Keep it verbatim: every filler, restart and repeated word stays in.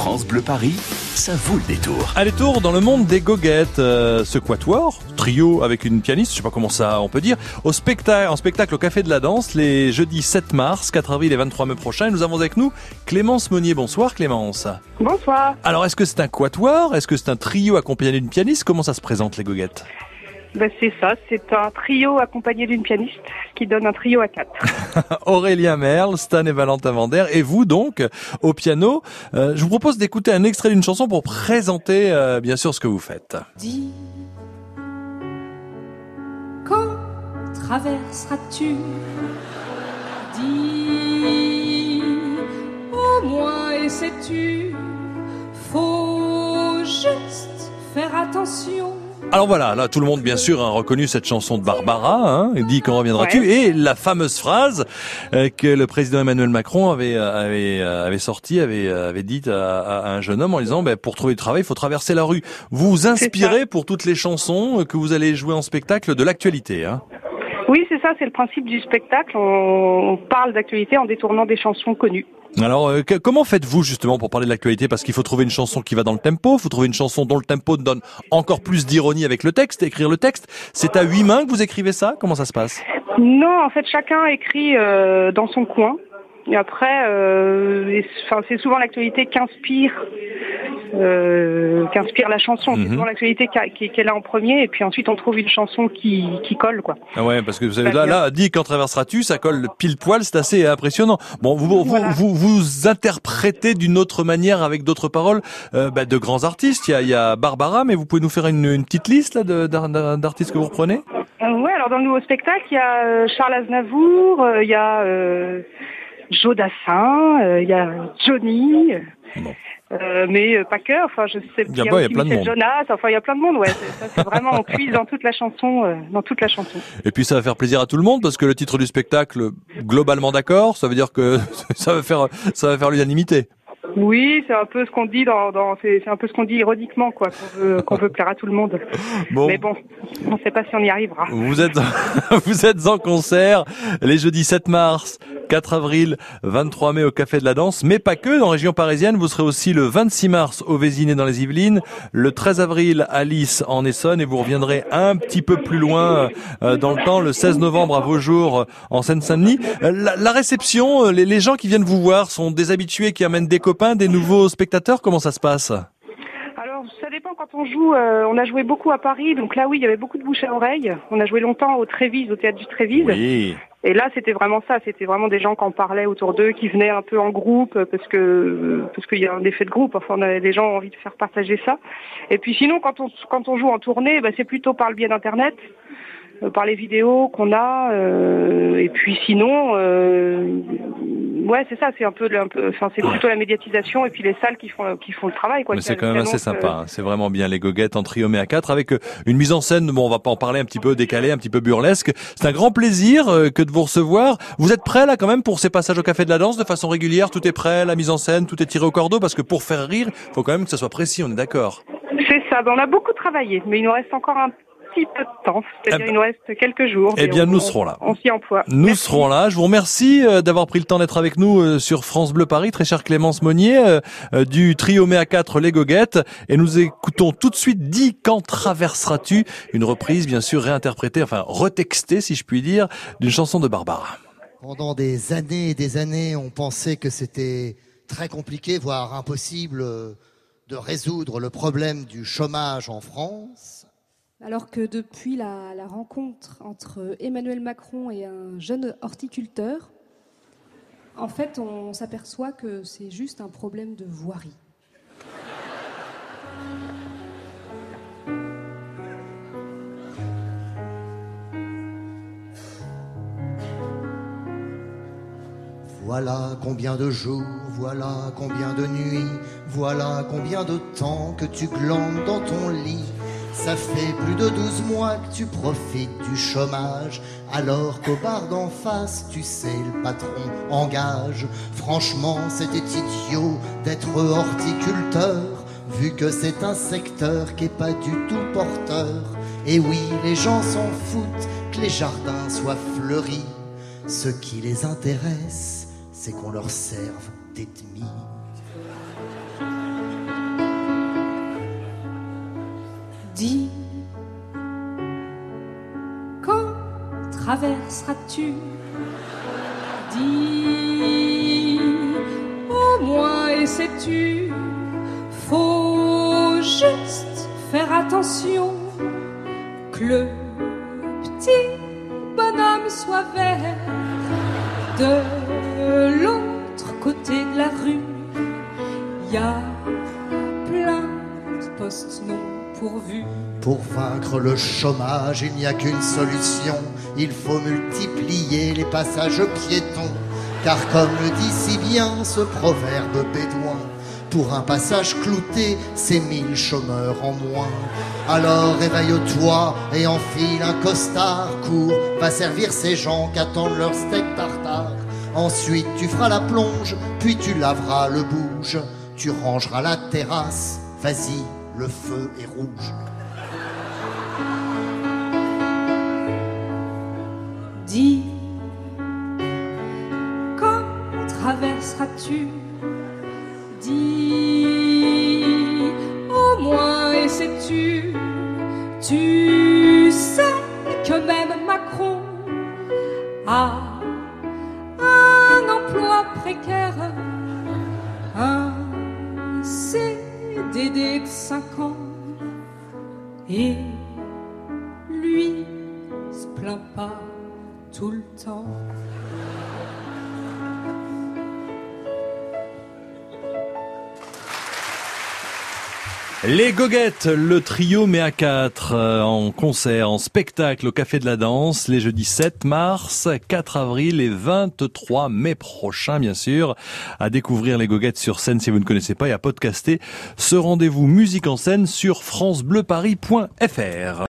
France Bleu Paris, ça vaut le détour. Un détour dans le monde des goguettes. Euh, ce quatuor, trio avec une pianiste, je sais pas comment ça on peut dire, au spectacle, en spectacle au Café de la Danse les jeudis sept mars, quatre avril et vingt-trois mai prochains. Et nous avons avec nous Clémence Monnier. Bonsoir Clémence. Bonsoir. Alors est-ce que c'est un quatuor? Est-ce que c'est un trio accompagné d'une pianiste? Comment ça se présente les goguettes? Ben c'est ça, c'est un trio accompagné d'une pianiste qui donne un trio à quatre. Aurélien Merle, Stan et Valentin Vander et vous donc au piano. Euh, je vous propose d'écouter un extrait d'une chanson pour présenter euh, bien sûr ce que vous faites. Dis, quand traverseras-tu? Dis, au moins et sais-tu, faut juste faire attention. Alors voilà, là tout le monde bien sûr a reconnu cette chanson de Barbara, hein, il dit quand reviendras-tu, ouais. Et la fameuse phrase euh, que le président Emmanuel Macron avait avait avait sorti, avait avait dit à, à un jeune homme en disant ben, pour trouver du travail, il faut traverser la rue. Vous vous inspirez pour toutes les chansons que vous allez jouer en spectacle de l'actualité, hein. Oui, c'est ça, c'est le principe du spectacle. On, on parle d'actualité en détournant des chansons connues. Alors, euh, que, comment faites-vous justement pour parler de l'actualité? Parce qu'il faut trouver une chanson qui va dans le tempo, il faut trouver une chanson dont le tempo donne encore plus d'ironie avec le texte, écrire le texte. C'est à huit mains que vous écrivez ça? Comment ça se passe? Non, en fait, chacun écrit euh, dans son coin. Et après, euh, enfin, c'est souvent l'actualité qu'inspire, euh, qu'inspire la chanson. Mm-hmm. C'est souvent l'actualité qu'elle a en premier, et puis ensuite on trouve une chanson qui, qui colle, quoi. Ah ouais, parce que vous savez, là, là, dit quand traverseras-tu, ça colle pile poil, c'est assez impressionnant. Bon, vous, vous, voilà. vous, vous, vous interprétez d'une autre manière avec d'autres paroles, euh, bah, de grands artistes. Il y a, il y a Barbara, mais vous pouvez nous faire une, une petite liste là de, d'artistes que vous reprenez? Euh, ouais, alors dans le nouveau spectacle, il y a euh, Charles Aznavour, euh, il y a euh, Joe Dassin, il euh, y a Johnny, bon. euh, mais euh, pas que, enfin je sais, il y a, y a, aussi y a plein Michel de Jonas, enfin il y a plein de monde, ouais, c'est, ça c'est vraiment, on puise dans toute la chanson, euh, dans toute la chanson. Et puis ça va faire plaisir à tout le monde parce que le titre du spectacle, globalement d'accord, ça veut dire que ça va faire, ça va faire l'unanimité. Oui, c'est un peu ce qu'on dit dans, dans c'est, c'est un peu ce qu'on dit ironiquement, quoi, qu'on veut, qu'on veut plaire à tout le monde. Bon. Mais bon, on ne sait pas si on y arrivera. Vous êtes, vous êtes en concert les jeudis sept mars, quatre avril, vingt-trois mai au Café de la Danse, mais pas que. Dans la région parisienne, vous serez aussi le vingt-six mars au Vésinet dans les Yvelines, le treize avril à Lys en Essonne, et vous reviendrez un petit peu plus loin euh, dans le temps, le seize novembre à Vaujours en Seine-Saint-Denis. La, la réception, les, les gens qui viennent vous voir sont des habitués qui amènent des copains, des nouveaux spectateurs. Comment ça se passe? Alors, ça dépend quand on joue. Euh, on a joué beaucoup à Paris, donc là, oui, il y avait beaucoup de bouche à oreille. On a joué longtemps au Trévise, au théâtre du Trévise. Oui. Et là, c'était vraiment ça. C'était vraiment des gens qui en parlaient autour d'eux, qui venaient un peu en groupe, parce que parce qu'il y a un effet de groupe. Enfin, on a, les gens ont envie de faire partager ça. Et puis sinon, quand on quand on joue en tournée, bah, c'est plutôt par le biais d'Internet, euh, par les vidéos qu'on a. Euh, et puis sinon, euh, ouais, c'est ça. C'est un peu, un peu, enfin, c'est plutôt la médiatisation et puis les salles qui font qui font le travail, quoi. Mais c'est quand même assez sympa. Euh... C'est vraiment bien les goguettes en trio mais à quatre avec une mise en scène. Bon, on va pas en parler, un petit peu décalée, un petit peu burlesque. C'est un grand plaisir euh, que de vous recevoir. Vous êtes prêts là quand même pour ces passages au Café de la Danse de façon régulière? Tout est prêt, la mise en scène, tout est tiré au cordeau, parce que pour faire rire, il faut quand même que ça soit précis. On est d'accord? C'est ça. Ben, on a beaucoup travaillé, mais il nous reste encore un petit peu de temps, c'est-à-dire eh ben, il nous reste quelques jours. Eh bien, on, nous serons là. On, on s'y emploie. Nous Merci. serons là. Je vous remercie euh, d'avoir pris le temps d'être avec nous euh, sur France Bleu Paris, très chère Clémence Monnier, euh, euh, du trio Mea quatre Les Goguettes. Et nous écoutons tout de suite Dis quand traverseras-tu, une reprise bien sûr réinterprétée, enfin retextée si je puis dire, d'une chanson de Barbara. Pendant des années et des années, on pensait que c'était très compliqué, voire impossible, de résoudre le problème du chômage en France. Alors que depuis la, la rencontre entre Emmanuel Macron et un jeune horticulteur, en fait, on s'aperçoit que c'est juste un problème de voirie. Voilà combien de jours, voilà combien de nuits, voilà combien de temps que tu glandes dans ton lit. Ça fait plus de douze mois que tu profites du chômage, alors qu'au bar d'en face, tu sais, le patron engage. Franchement, c'était idiot d'être horticulteur, vu que c'est un secteur qui est pas du tout porteur. Et oui, les gens s'en foutent que les jardins soient fleuris. Ce qui les intéresse, c'est qu'on leur serve d'ennemis. traverseras-tu? Dis au moins et sais-tu, faut juste faire attention que le petit bonhomme soit vert. De l'autre côté de la rue, y a plein de postes non pourvus. Pour vaincre le chômage, il n'y a qu'une solution, il faut multiplier les passages piétons. Car comme le dit si bien ce proverbe bédouin, pour un passage clouté, c'est mille chômeurs en moins. Alors réveille-toi et enfile un costard, court, va servir ces gens qui attendent leur steak tartare. Ensuite tu feras la plonge, puis tu laveras le bouge, tu rangeras la terrasse, vas-y, le feu est rouge. Dis, quand traverseras-tu? Dis, au moins et sais-tu, tu sais que même Macron a un emploi précaire, un C D D de cinq ans, et lui se plaint pas tout le temps. Les Goguettes, le trio met à quatre euh, en concert, en spectacle au Café de la Danse, les jeudis sept mars, quatre avril et vingt-trois mai prochains, bien sûr. À découvrir les Goguettes sur scène si vous ne connaissez pas et à podcaster ce rendez-vous musique en scène sur francebleuparis point f r.